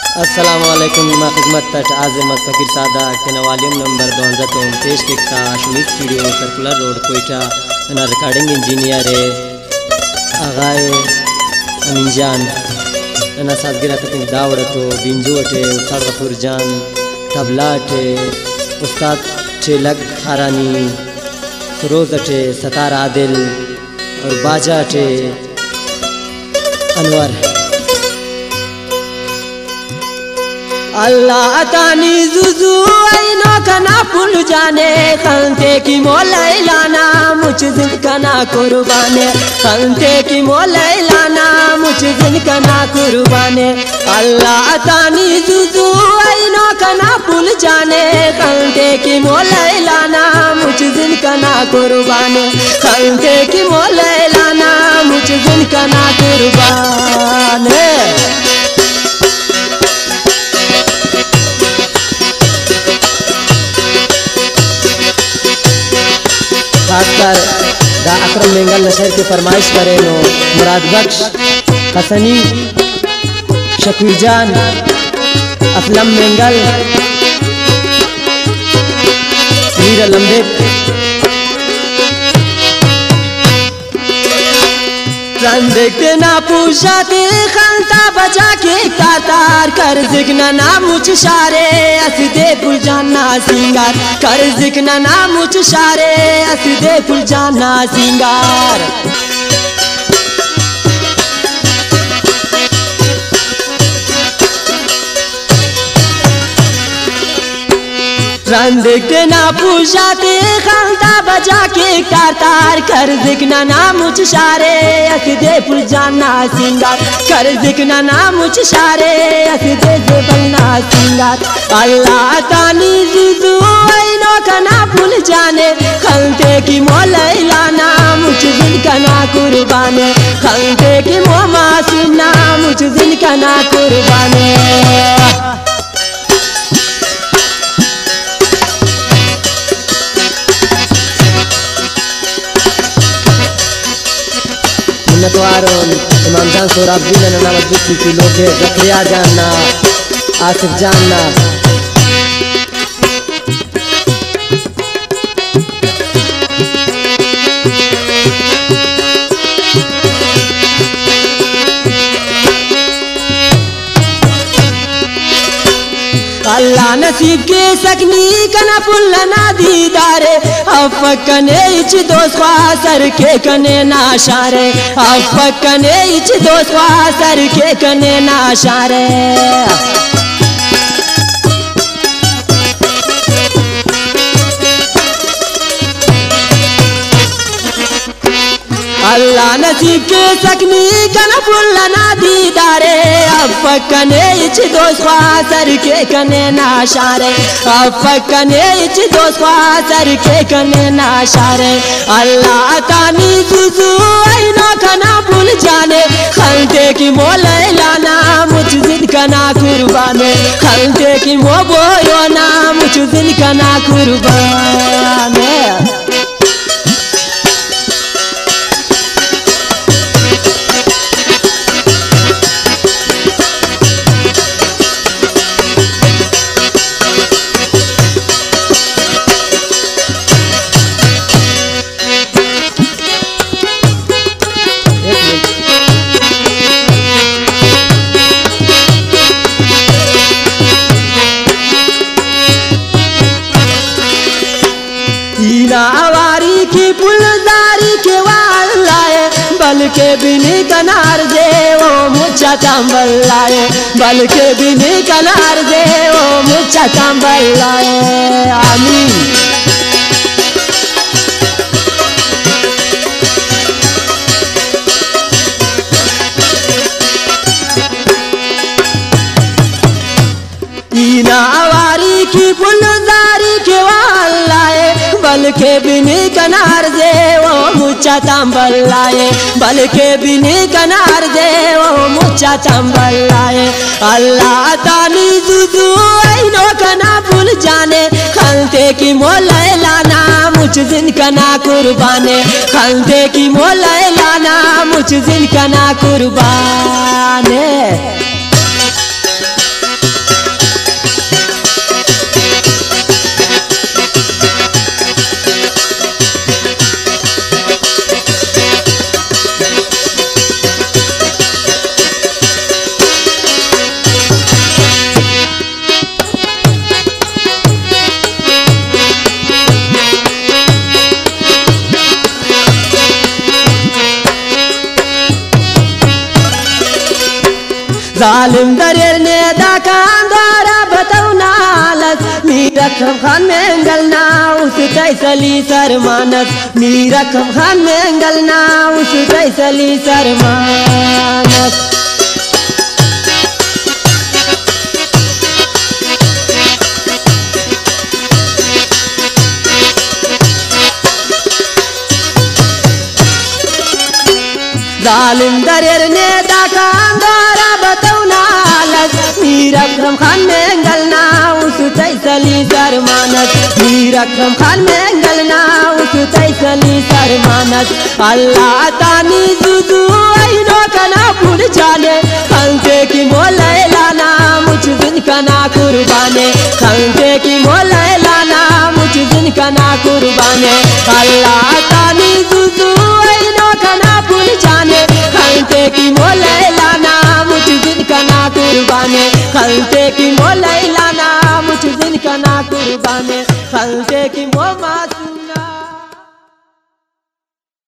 अस्सलामुअलैकुम खिदमत तट आज़मत फ़कीर सादा तेना वॉल्यूम नंबर 2023 के Shamid studio circular road Quetta ना रिकॉर्डिंग इंजीनियर है आगाए अमीन जान ना साजगिरा तक दावड़ तो बिंजू अटे उस्ताद गफूर जान तबला अटे उस्ताद ठेलक खारानी सरोज अटे सतार आदिल और बाजा अटे अनवर। अल्लाह तानी जुजू आइनो कना पुल जाने खंते की मोलाई लाना मुझ दिन कना कुर्बाने खंते की मोलाई लाना मुझ दिन कना कुर्बाने। अल्लाह तानी जुजू आइनो कना पुल जाने खंते की मोलाई लाना मुझ दिन कना कुर्बाने खंते की मोलाई लाना मुझ दिन कना कुर्बाने। खासकर दा अकरम मेंगल नशर की फरमाइश करे नो मुराद बख्श हसनी शकीर जान असलम मेंगल मीर लंबे देखते ना पूछाते खंता बजा के कातार कर जिगना ना मुझ शारे असदे फुल जाना सिंगार कर जिगना ना मुझ शारे असदे फुल जाना सिंगार। देखते ना पूछाते खंता बजा के कातार कर जिगना ना मुझ शारे असदे फुल जाना सिंगार कर जिगना ना मुझ शारे असदे बनना सिंगार। अल्लाह तानी जुजू आइनो कना फुल जाने खंते की मोलाई लाना मुझ दिन कना कुर्बाने खंते की मोमा सुनना मुझ दिन कना कुर्बाने। इमाम जान सोराबी नवाब की लोग जकरिया जानना आसिफ जानना अल्लाह नसीब के सकनी कना पुल्लना दीदारे अफकने इच दोस्त सर के कने नाशारे अफकने इच दोस्त सर के कने नाशारे। अल्लाह नसीब के सकनी कना पुल्लना दीदारे अफकने इच दोस्त सर के कने नाशारे अफकने इच दोस्त सर के कने नाशारे। अल्लाह तानी जुजू आइनो कना पुल जाने खंते की मोलाई लाना मुझ दिन कना कुर्बाने खंते की मो बोयो ना मुझ दिन कना कुर्बाने। आवारी की पुलदारी के वाल लाए बल के बिनी कनार दे वो मुझा तंबल लाए बल के बिनी कनार दे वो मुझा तंबल लाए आमीन। आवारी की पुलदारी के वाल लाए बल के बिनी कनार दे वो मुझा तंबल लाए बल के बिनी कनार दे वो मुझा तंबल लाए। अल्लाह तानी जुजू आइनो कना पुल जाने खंते की मोलाई लाना मुझ दिन कना कुर्बाने खंते की मोलाई लाना मुझ दिन कना कुर्बाने। जालिम दरेर ने दाकान दारा बताउनालस मीरा खान मेंगल ना उस तैसली सरमानस मीरा खान मेंगल ना उस तैसली सरमानस जालिम दरेर ने दाकान दारा बताउनालस मीरा खान मेंगल ना उस तैसली सरमानस मीरा खान मेंगल ना उस तैसली सरमानस अल्लाह तानी जुजू आइनो कना फूल जाने खंते की मोलाई लाना मुझ दिन कना कुर्बाने खंते की मोलाई लाना मुझ दिन कना कुर्बाने अल्लाह तानी जुजू आइनो कना फूल जाने खंते की मोलाई लाना मुझ दिन कना कुर्बाने खंते की मोलाई लाना मुझ दिन कना कुर्बाने खंते की मो मासूना।